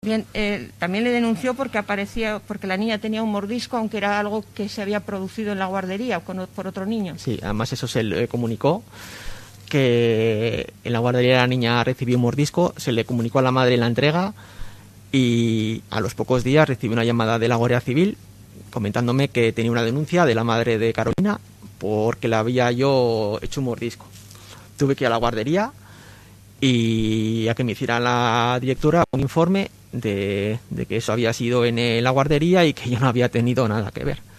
Bien, también le denunció porque la niña tenía un mordisco, aunque era algo que se había producido en la guardería por otro niño. Sí, además eso se le comunicó, que en la guardería la niña recibió un mordisco, se le comunicó a la madre la entrega y a los pocos días recibió una llamada de la Guardia Civil comentándome que tenía una denuncia de la madre de Carolina porque le había yo hecho un mordisco. Tuve que ir a la guardería y a que me hiciera la directora un informe de que eso había sido en la guardería y que yo no había tenido nada que ver.